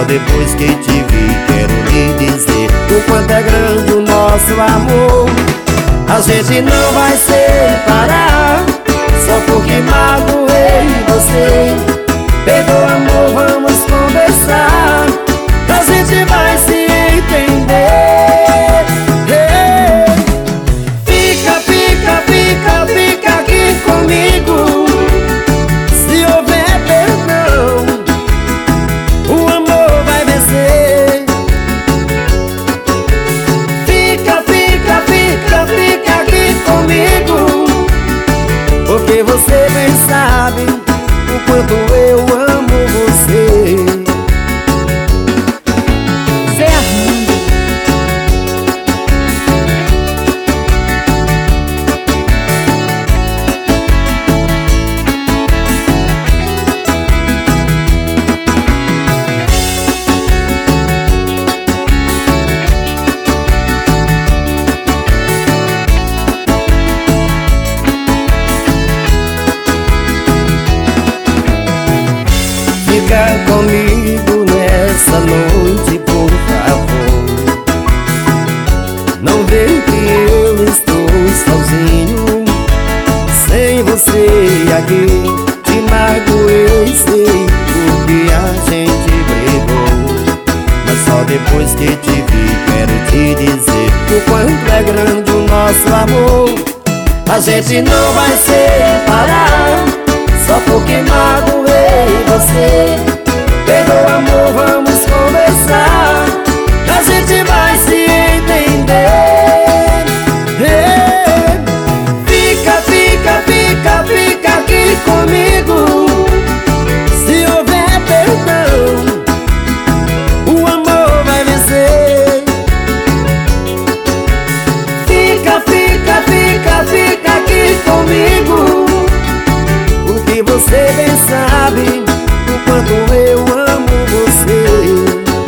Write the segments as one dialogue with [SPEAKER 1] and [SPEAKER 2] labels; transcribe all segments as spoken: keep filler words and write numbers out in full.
[SPEAKER 1] só depois que te vi quero lhe dizer o quanto é grande o nosso amor. A gente não vai separar só porque magoei você. Perdoa, amor, vamos conversar, a gente vai se entender. Fica, fica, fica, fica aqui comigo. Se houver perdão, o amor vai vencer. Fica, fica, fica, fica aqui comigo, porque você bem sabe o quanto eu amo você.
[SPEAKER 2] Zé Armando.
[SPEAKER 1] Fica comigo nessa noite, por favor. Não vê que eu estou sozinho, sem você aqui. Te magoei, sei porque a gente brigou, mas só depois que te vi quero te dizer o quanto é grande o nosso amor. A gente não vai separar só porque magoei você. Perdoa, amor, vamos conversar, a gente vai se entender. Fica, fica, fica, fica aqui comigo. Se houver perdão, o amor vai vencer. Fica, fica, fica, fica aqui comigo, porque você bem sabe o quanto eu amo você.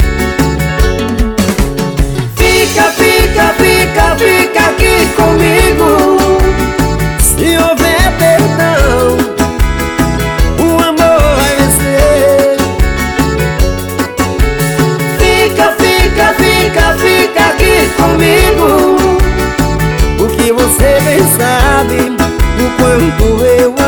[SPEAKER 1] Fica, fica, fica, fica aqui comigo. Se houver perdão, o amor vai vencer. Fica, fica, fica, fica aqui comigo, porque você bem sabe o quanto eu amo